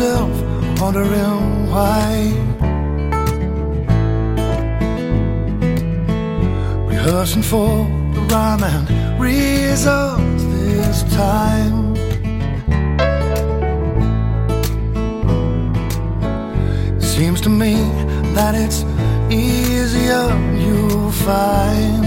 myself wondering why. Rehearsing for the rhyme and reasons this time. It seems to me that it's easier you'll find.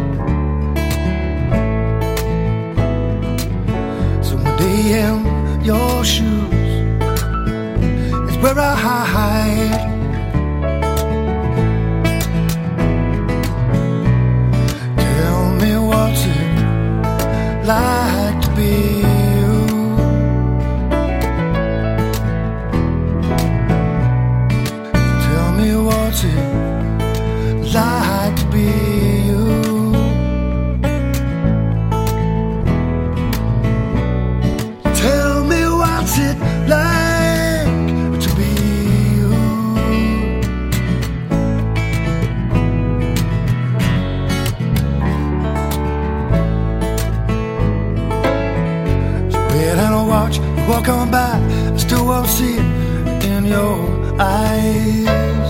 So one day in your shoes is where I hide. Tell me what's it like to be you. Tell me what's it like to be you. Tell me what's it like to be you. So wait and I'll watch you walk on by, I still won't see it in your eyes.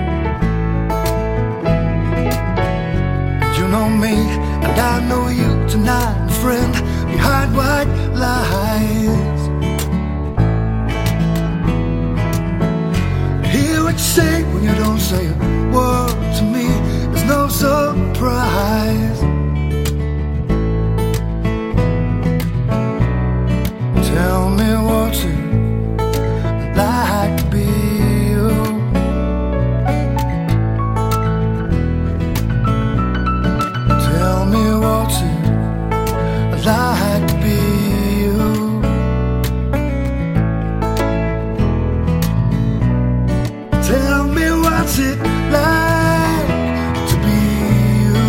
You know me, and I know you tonight, my friend, behind white lies. Hear what you say when you don't say a word to me. There's no surprise. Tell me what's it like to be you. Tell me what's it like to be you. Tell me what's it like to be you.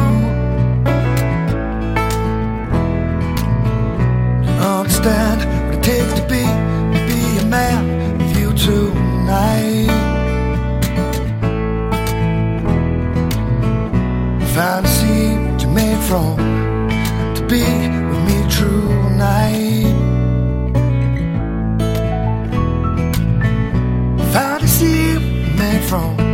Understand what it takes to be a man with you tonight. Fantasy what you're made from, to be with me true night. Fantasy what you're made from,